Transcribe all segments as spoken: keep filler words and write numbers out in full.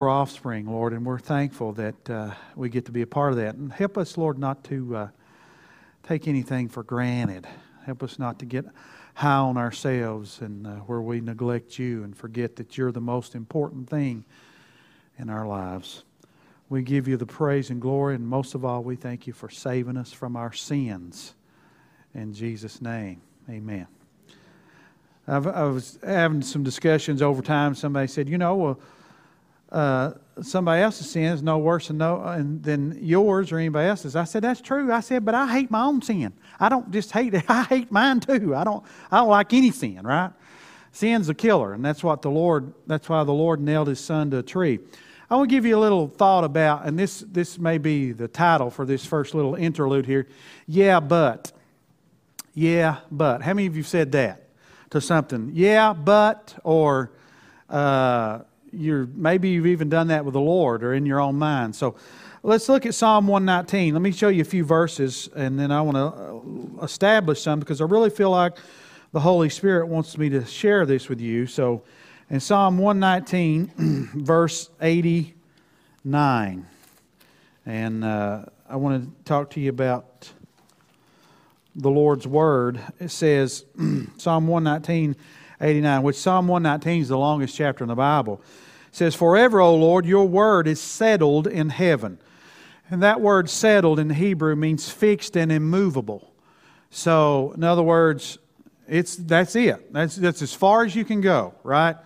for offspring, Lord, and we're thankful that uh, we get to be a part of that. And help us, Lord, not to uh, take anything for granted. Help us not to get high on ourselves and uh, where we neglect You and forget that You're the most important thing in our lives. We give You the praise and glory, and most of all, we thank You for saving us from our sins. In Jesus' name, amen. I've, I was having some discussions over time. Somebody said, you know, well, uh, somebody else's sin is no worse than, no, than yours or anybody else's. I said, that's true. I said, but I hate my own sin. I don't just hate it. I hate mine too. I don't, I don't like any sin, right? Sin's a killer, and that's what the Lord, that's why the Lord nailed His Son to a tree. I want to give you a little thought about, and this, this may be the title for this first little interlude here. Yeah, but. Yeah, but. How many of you said that to something? Yeah, but, or uh, you're maybe you've even done that with the Lord or in your own mind. So let's look at Psalm one nineteen. Let me show you a few verses, and then I want to establish some because I really feel like the Holy Spirit wants me to share this with you. So in Psalm one nineteen, verse eighty-nine, and uh, I want to talk to you about the Lord's Word. It says, Psalm one nineteen, eighty-nine, which Psalm one nineteen is the longest chapter in the Bible. It says, forever, O Lord, Your word is settled in heaven. And that word settled in Hebrew means fixed and immovable. So, in other words, it's that's it. That's, that's as far as you can go, right?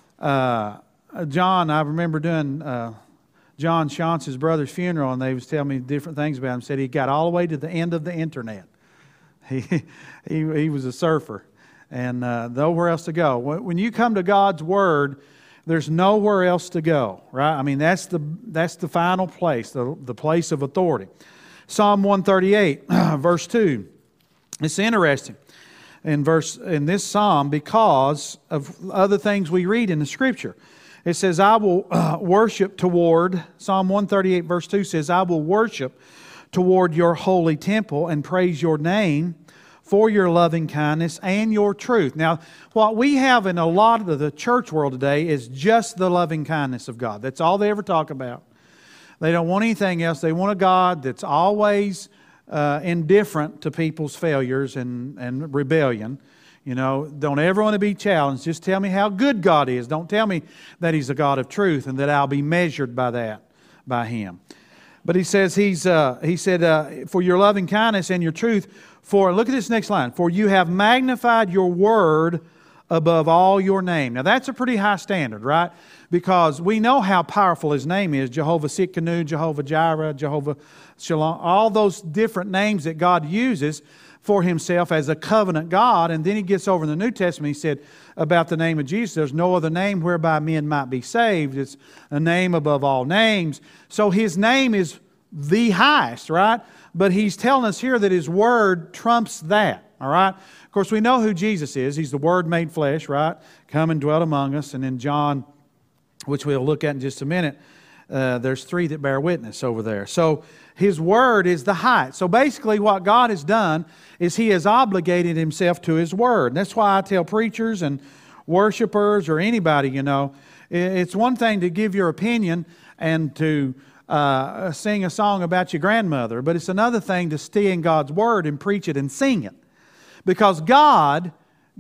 Uh, John, I remember doing uh, John Shantz's brother's funeral, and they was telling me different things about him. Said he got all the way to the end of the internet. He, he, he was a surfer, and uh, nowhere else to go. When you come to God's Word, there's nowhere else to go, right? I mean, that's the that's the final place, the, the place of authority. Psalm one thirty-eight, verse two. It's interesting in verse in this psalm because of other things we read in the Scripture. It says, "I will uh, worship toward." Psalm one thirty-eight, verse two says, "I will worship toward Your holy temple and praise Your name for Your loving kindness and Your truth." Now, what we have in a lot of the church world today is just the loving kindness of God. That's all they ever talk about. They don't want anything else. They want a God that's always uh, indifferent to people's failures and, and rebellion. You know, don't ever want to be challenged. Just tell me how good God is. Don't tell me that He's a God of truth and that I'll be measured by that, by Him. But he says, he's, uh, he said, uh, for Your loving kindness and Your truth, for, look at this next line, for You have magnified Your word above all Your name. Now that's a pretty high standard, right? Because we know how powerful His name is. Jehovah Tsidkenu, Jehovah Jireh, Jehovah Shalom, all those different names that God uses for Himself as a covenant God. And then He gets over in the New Testament, He said about the name of Jesus, there's no other name whereby men might be saved. It's a name above all names. So His name is the highest, right? But He's telling us here that His Word trumps that, all right? Of course, we know who Jesus is. He's the Word made flesh, right? Come and dwelt among us. And in John, which we'll look at in just a minute, uh, there's three that bear witness over there. So His Word is the height. So basically what God has done is He has obligated Himself to His Word. And that's why I tell preachers and worshipers or anybody, you know, it's one thing to give your opinion and to uh, sing a song about your grandmother, but it's another thing to stay in God's Word and preach it and sing it. Because God,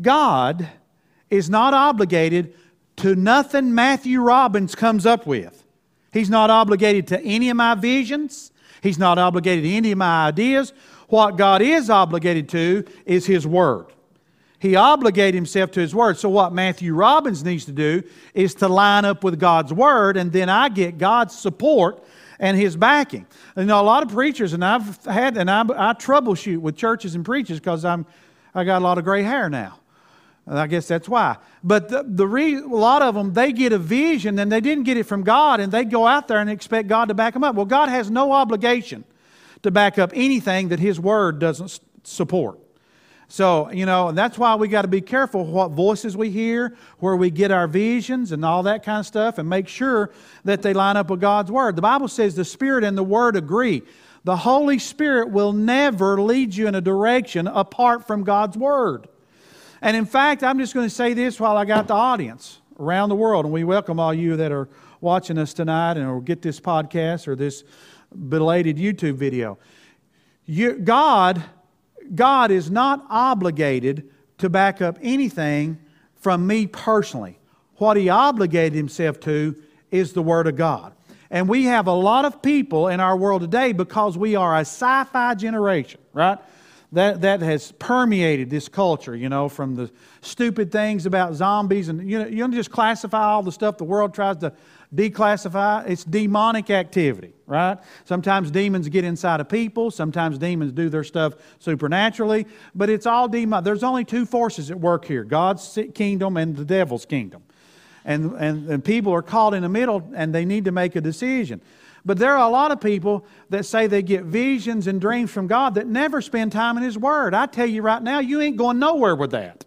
God is not obligated to nothing Matthew Robbins comes up with. He's not obligated to any of my visions. He's not obligated to any of my ideas. What God is obligated to is His Word. He obligated Himself to His Word. So what Matthew Robbins needs to do is to line up with God's Word, and then I get God's support and His backing. You know, a lot of preachers, and I've had, and I, I troubleshoot with churches and preachers because I'm, I got a lot of gray hair now. I guess that's why. But the, the re, a lot of them, they get a vision and they didn't get it from God, and they go out there and expect God to back them up. Well, God has no obligation to back up anything that His Word doesn't support. So, you know, and that's why we got to be careful what voices we hear, where we get our visions and all that kind of stuff, and make sure that they line up with God's Word. The Bible says the Spirit and the Word agree. The Holy Spirit will never lead you in a direction apart from God's Word. And in fact, I'm just going to say this while I got the audience around the world, and we welcome all you that are watching us tonight and or get this podcast or this belated YouTube video. You, God, God is not obligated to back up anything from me personally. What He obligated Himself to is the Word of God. And we have a lot of people in our world today, because we are a sci-fi generation, right? That that has permeated this culture, you know, from the stupid things about zombies. And, you know, you don't just classify all the stuff the world tries to declassify. It's demonic activity, right? Sometimes demons get inside of people. Sometimes demons do their stuff supernaturally. But it's all demon. There's only two forces at work here: God's kingdom and the devil's kingdom. And, and, and people are caught in the middle, and they need to make a decision. But there are a lot of people that say they get visions and dreams from God that never spend time in His Word. I tell you right now, you ain't going nowhere with that.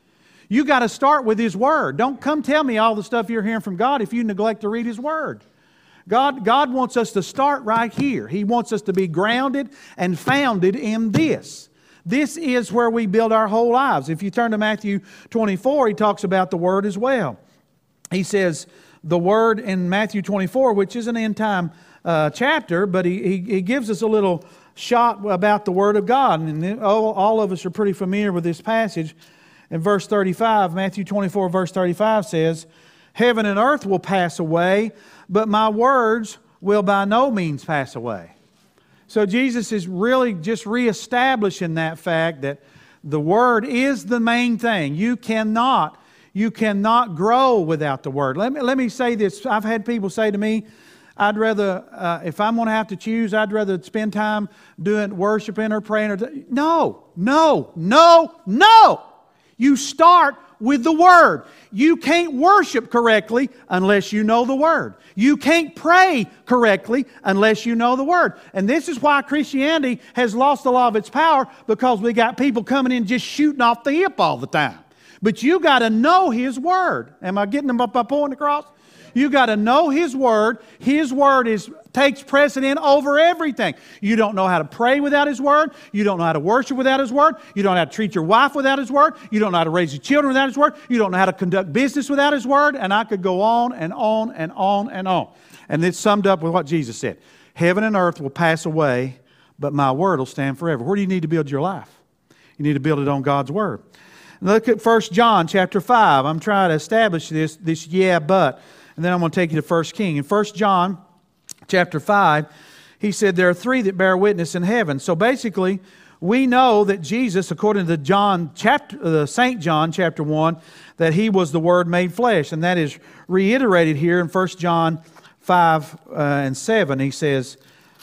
You got to start with His Word. Don't come tell me all the stuff you're hearing from God if you neglect to read His Word. God, God wants us to start right here. He wants us to be grounded and founded in this. This is where we build our whole lives. If you turn to Matthew twenty-four, He talks about the Word as well. He says the Word in Matthew twenty-four, which is an end-time uh, chapter, but he, he, he gives us a little shot about the Word of God. And all, all of us are pretty familiar with this passage. In verse thirty-five, Matthew twenty-four, verse thirty-five says, "Heaven and earth will pass away, but my words will by no means pass away." So Jesus is really just reestablishing that fact that the Word is the main thing. You cannot You cannot grow without the Word. Let me, let me say this. I've had people say to me, I'd rather, uh, if I'm going to have to choose, I'd rather spend time doing worshiping or praying. Or no, no, no, no. You start with the Word. You can't worship correctly unless you know the Word. You can't pray correctly unless you know the Word. And this is why Christianity has lost a lot of its power, because we got people coming in just shooting off the hip all the time. But you got to know His Word. Am I getting my point across? You got to know His Word. His Word is takes precedent over everything. You don't know how to pray without His Word. You don't know how to worship without His Word. You don't know how to treat your wife without His Word. You don't know how to raise your children without His Word. You don't know how to conduct business without His Word. And I could go on and on and on and on. And it's summed up with what Jesus said. Heaven and earth will pass away, but my Word will stand forever. Where do you need to build your life? You need to build it on God's Word. Look at First John chapter five. I'm trying to establish this, this yeah, but. And then I'm going to take you to First King. In First John chapter five, he said there are three that bear witness in heaven. So basically, we know that Jesus, according to John chapter, uh, Saint John chapter one, that He was the Word made flesh. And that is reiterated here in First John five uh, and seven. He says,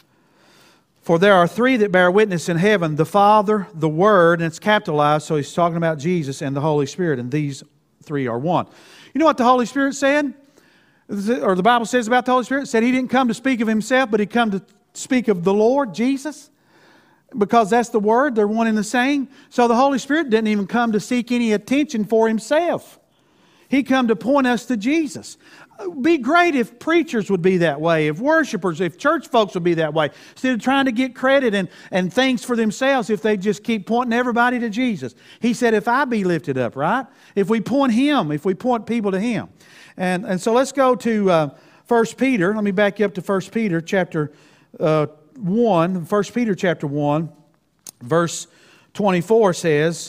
"For there are three that bear witness in heaven, the Father, the Word," and it's capitalized, so He's talking about Jesus, "and the Holy Spirit, and these three are one." You know what the Holy Spirit said? Or the Bible says about the Holy Spirit? It said He didn't come to speak of Himself, but He come to speak of the Lord, Jesus. Because that's the Word, they're one and the same. So the Holy Spirit didn't even come to seek any attention for Himself. He come to point us to Jesus. It would be great if preachers would be that way, if worshipers, if church folks would be that way. Instead of trying to get credit and, and things for themselves, if they just keep pointing everybody to Jesus. He said, if I be lifted up, right? If we point Him, if we point people to Him. And, and so let's go to uh, First Peter. Let me back you up to First Peter chapter uh, one. First Peter chapter one, verse twenty-four says,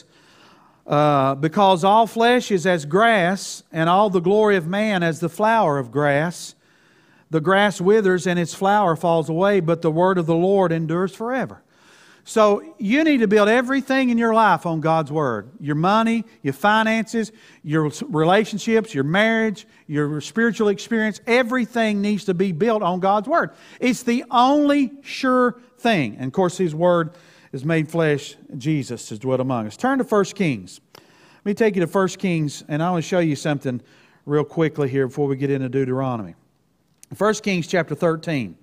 Uh, because all flesh is as grass, and all the glory of man as the flower of grass. The grass withers and its flower falls away, but the word of the Lord endures forever. So you need to build everything in your life on God's Word. Your money, your finances, your relationships, your marriage, your spiritual experience. Everything needs to be built on God's Word. It's the only sure thing. And of course His Word is made flesh. Jesus has dwelt among us. Turn to First Kings. Let me take you to First Kings, and I want to show you something real quickly here before we get into Deuteronomy. First Kings chapter thirteen.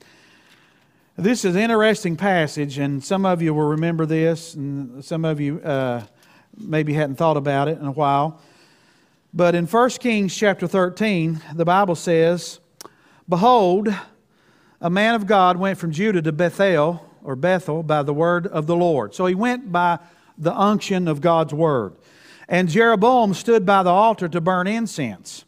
This is an interesting passage, and some of you will remember this, and some of you uh, maybe hadn't thought about it in a while. But in First Kings chapter thirteen, the Bible says, "Behold, a man of God went from Judah to Bethel, or Bethel, by the word of the Lord." So he went by the unction of God's Word. "And Jeroboam stood by the altar to burn incense.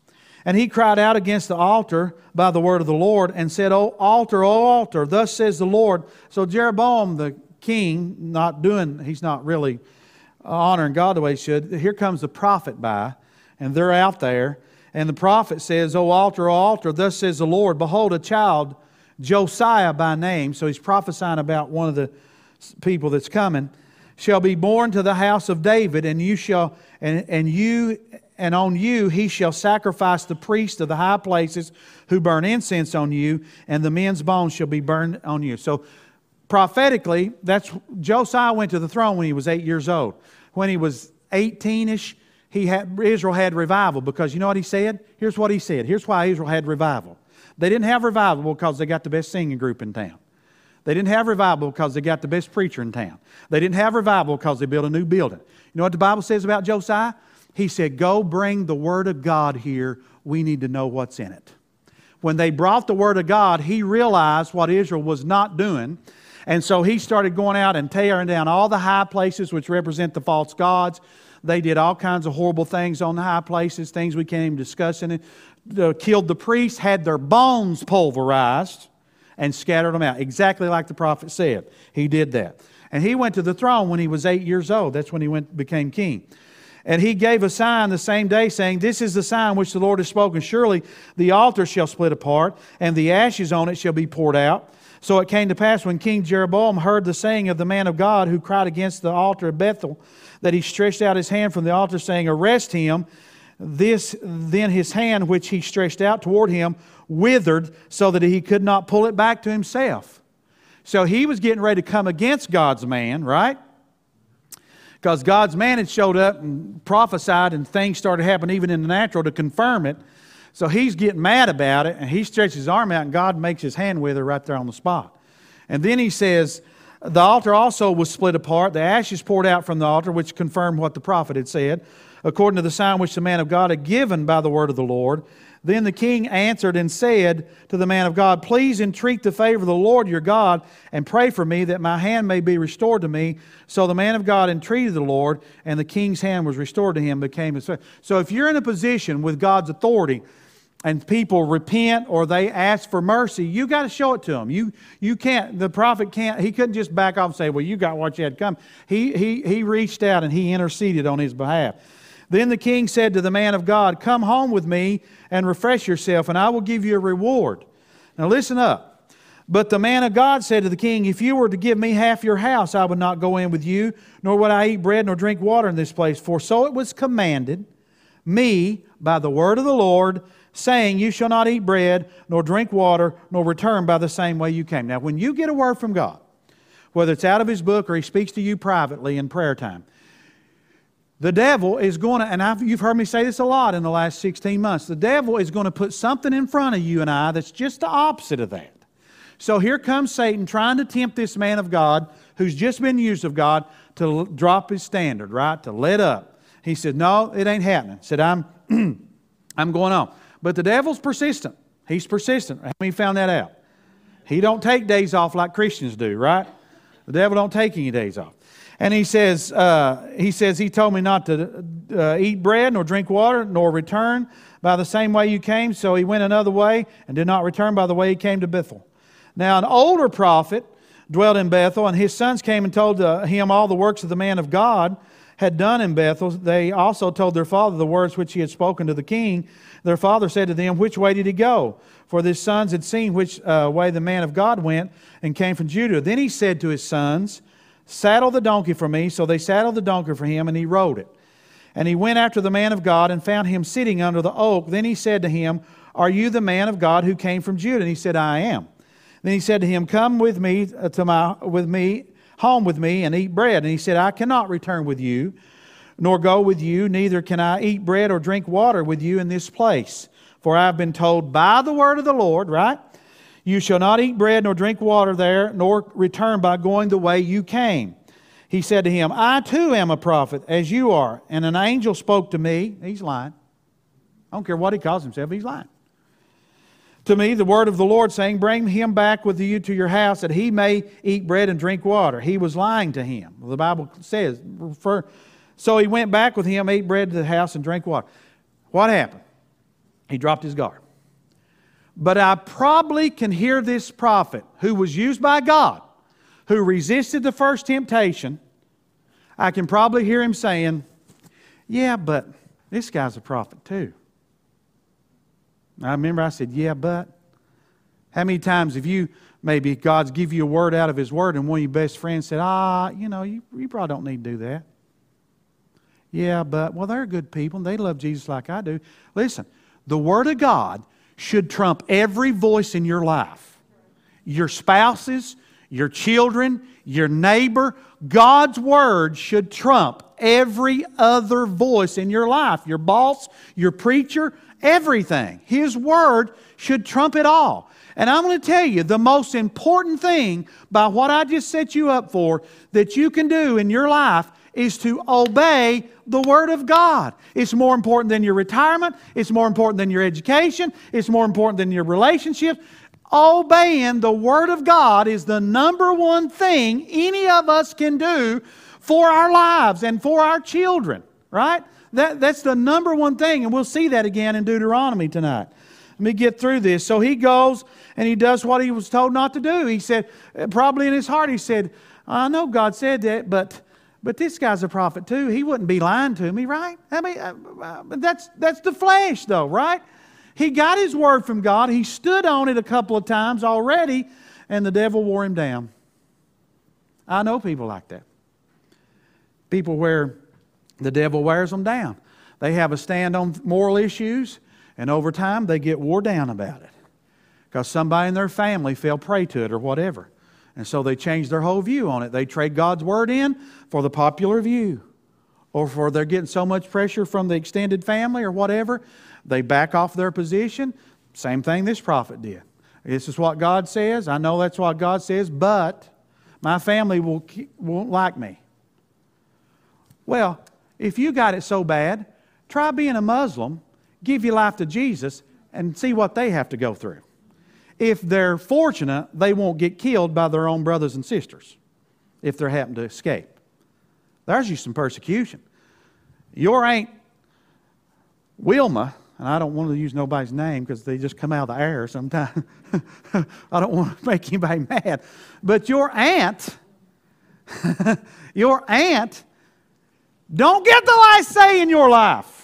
And he cried out against the altar by the word of the Lord and said, O altar, O altar, thus says the Lord. So Jeroboam the king, not doing, he's not really honoring God the way he should. Here comes the prophet by, and they're out there. And the prophet says, O altar, O altar, thus says the Lord, behold, a child, Josiah by name, so he's prophesying about one of the people that's coming, shall be born to the house of David, and you shall, and, and you, and on you he shall sacrifice the priests of the high places who burn incense on you, and the men's bones shall be burned on you. So prophetically, that's Josiah went to the throne when he was eight years old. When he was eighteen-ish, he had, Israel had revival, because you know what he said? Here's what he said. Here's why Israel had revival. They didn't have revival because they got the best singing group in town. They didn't have revival because they got the best preacher in town. They didn't have revival because they built a new building. You know what the Bible says about Josiah? He said, go bring the Word of God here. We need to know what's in it. When they brought the Word of God, he realized what Israel was not doing. And so he started going out and tearing down all the high places which represent the false gods. They did all kinds of horrible things on the high places, things we can't even discuss in it. Uh, killed the priests, had their bones pulverized, and scattered them out. Exactly like the prophet said. He did that. And he went to the throne when he was eight years old. That's when he went became king. And he gave a sign the same day, saying, this is the sign which the Lord has spoken. Surely the altar shall split apart, and the ashes on it shall be poured out. So it came to pass when King Jeroboam heard the saying of the man of God who cried against the altar of Bethel, that he stretched out his hand from the altar, saying, arrest him. This then his hand which he stretched out toward him withered, so that he could not pull it back to himself. So he was getting ready to come against God's man, right? Because God's man had showed up and prophesied, and things started happening even in the natural to confirm it. So he's getting mad about it, and he stretches his arm out, and God makes his hand wither right there on the spot. And then he says, the altar also was split apart, the ashes poured out from the altar, which confirmed what the prophet had said, according to the sign which the man of God had given by the word of the Lord. Then the king answered and said to the man of God, please entreat the favor of the Lord your God, and pray for me that my hand may be restored to me. So the man of God entreated the Lord, and the king's hand was restored to him, became his. So if you're in a position with God's authority, and people repent or they ask for mercy, you got to show it to them. You you can't. The prophet can't. He couldn't just back off and say, "Well, you got what you had come." He he he reached out and he interceded on his behalf. Then the king said to the man of God, "Come home with me and refresh yourself, and I will give you a reward." Now listen up. But the man of God said to the king, "If you were to give me half your house, I would not go in with you, nor would I eat bread nor drink water in this place. For so it was commanded me by the word of the Lord, saying, you shall not eat bread, nor drink water, nor return by the same way you came." Now, when you get a word from God, whether it's out of His book or He speaks to you privately in prayer time, the devil is going to, and I've, you've heard me say this a lot in the last sixteen months, the devil is going to put something in front of you and I that's just the opposite of that. So here comes Satan trying to tempt this man of God who's just been used of God to l- drop his standard, right? To let up. He said, "No, it ain't happening." He said, I'm, I'm going on. But the devil's persistent. He's persistent. How many found that out? He don't take days off like Christians do, right? The devil don't take any days off. And he says, uh, he says, he told me not to uh, eat bread, nor drink water, nor return by the same way you came. So he went another way and did not return by the way he came to Bethel. Now an older prophet dwelt in Bethel, and his sons came and told uh, him all the works of the man of God had done in Bethel. They also told their father the words which he had spoken to the king. Their father said to them, "Which way did he go?" For his sons had seen which uh, way the man of God went and came from Judah. Then he said to his sons, "Saddle the donkey for me." So they saddled the donkey for him, and he rode it. And he went after the man of God and found him sitting under the oak. Then he said to him, "Are you the man of God who came from Judah?" And he said, "I am." Then he said to him, "Come with me to my with me home with me and eat bread." And he said, "I cannot return with you, nor go with you, neither can I eat bread or drink water with you in this place. For I have been told by the word of the Lord," right? "You shall not eat bread nor drink water there, nor return by going the way you came." He said to him, "I too am a prophet, as you are. And an angel spoke to me." He's lying. I don't care what he calls himself, he's lying. "To me, the word of the Lord, saying, bring him back with you to your house, that he may eat bread and drink water." He was lying to him. The Bible says, refer. So he went back with him, ate bread to the house, and drank water. What happened? He dropped his guard. But I probably can hear this prophet who was used by God, who resisted the first temptation. I can probably hear him saying, yeah, but this guy's a prophet too. I remember I said, yeah, but. How many times have you, maybe God's give you a word out of His Word and one of your best friends said, ah, you know, you, you probably don't need to do that. Yeah, but, well, they're good people and they love Jesus like I do. Listen, the Word of God should trump every voice in your life. Your spouses, your children, your neighbor. God's Word should trump every other voice in your life. Your boss, your preacher, everything. His Word should trump it all. And I'm going to tell you, the most important thing by what I just set you up for that you can do in your life is to obey the Word of God. It's more important than your retirement. It's more important than your education. It's more important than your relationships. Obeying the Word of God is the number one thing any of us can do for our lives and for our children, right? That, that's the number one thing, and we'll see that again in Deuteronomy tonight. Let me get through this. So he goes and he does what he was told not to do. He said, probably in his heart, he said, I know God said that, but but this guy's a prophet too. He wouldn't be lying to me, right? I mean, uh, that's that's the flesh though, right? He got his word from God. He stood on it a couple of times already, and the devil wore him down. I know people like that. People where the devil wears them down. They have a stand on moral issues, and over time they get wore down about it. Because somebody in their family fell prey to it or whatever. And so they change their whole view on it. They trade God's Word in for the popular view. Or for they're getting so much pressure from the extended family or whatever. They back off their position. Same thing this prophet did. This is what God says. I know that's what God says, but my family will, won't like me. Well, if you got it so bad, try being a Muslim, give your life to Jesus, and see what they have to go through. If they're fortunate, they won't get killed by their own brothers and sisters if they happen to escape. There's you some persecution. Your Aunt Wilma, and I don't want to use nobody's name because they just come out of the air sometimes. I don't want to make anybody mad. But your aunt, your aunt, don't get the last say in your life.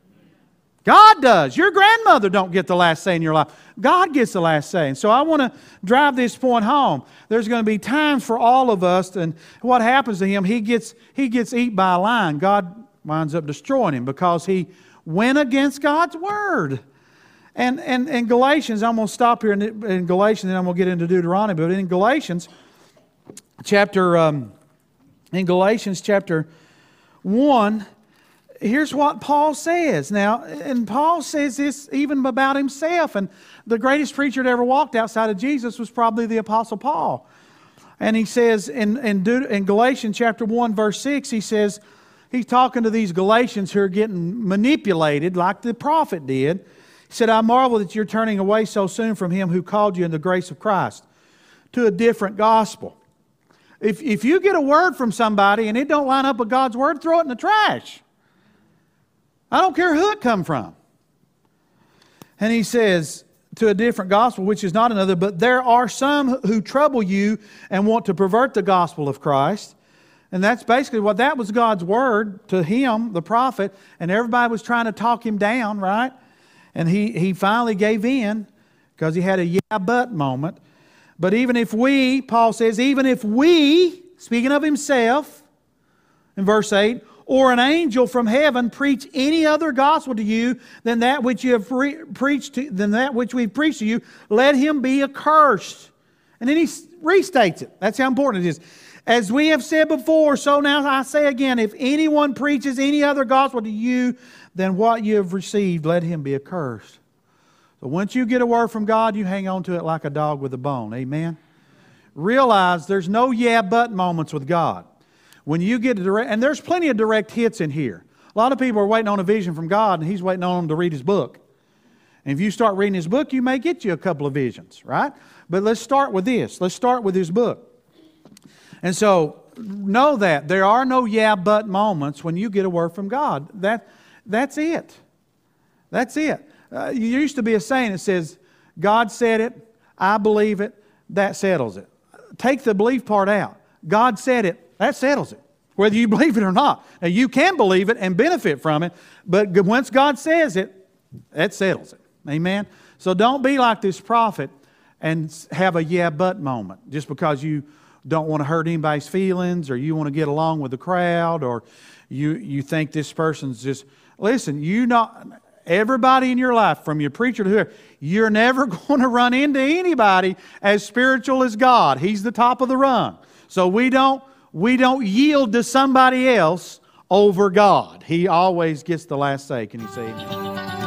God does. Your grandmother don't get the last say in your life. God gets the last say. And so I want to drive this point home. There's going to be times for all of us, and what happens to him, he gets he gets eaten by a lion. God winds up destroying him because he went against God's Word. And and in Galatians, I'm going to stop here in, in Galatians, and I'm going to get into Deuteronomy. But in Galatians, chapter um, in Galatians chapter one, here's what Paul says. Now, and Paul says this even about himself. And the greatest preacher that ever walked outside of Jesus was probably the Apostle Paul. And he says in, in, in Galatians chapter one, verse six, he says, he's talking to these Galatians who are getting manipulated like the prophet did. He said, I marvel that you're turning away so soon from Him who called you in the grace of Christ to a different gospel. If, if you get a word from somebody and it don't line up with God's Word, throw it in the trash. I don't care who it come from. And he says, to a different gospel, which is not another, but there are some who trouble you and want to pervert the gospel of Christ. And that's basically what that was God's word to him, the prophet, and everybody was trying to talk him down, right? And he, he finally gave in because he had a yeah but moment. But even if we, Paul says, even if we, speaking of himself, in verse eight, or an angel from heaven preach any other gospel to you than that which you have pre- preached to, than that which we've preached to you, let him be accursed. And then he restates it. That's how important it is. As we have said before, so now I say again, if anyone preaches any other gospel to you than what you have received, let him be accursed. So once you get a word from God, you hang on to it like a dog with a bone. Amen? Realize there's no yeah but moments with God. When you get a direct, and there's plenty of direct hits in here. A lot of people are waiting on a vision from God, and He's waiting on them to read His book. And if you start reading His book, you may get you a couple of visions, right? But let's start with this. Let's start with His book. And so, know that there are no yeah, but moments when you get a word from God. That, that's it. That's it. uh, there used to be a saying that says, God said it, I believe it, that settles it. Take the belief part out. God said it, that settles it, whether you believe it or not. Now, you can believe it and benefit from it, but once God says it, that settles it. Amen? So don't be like this prophet and have a yeah, but moment just because you don't want to hurt anybody's feelings, or you want to get along with the crowd, or you, you think this person's just... Listen, you not everybody in your life, from your preacher to whoever, you're never going to run into anybody as spiritual as God. He's the top of the rung. So we don't we don't yield to somebody else over God. He always gets the last say. Can you say amen?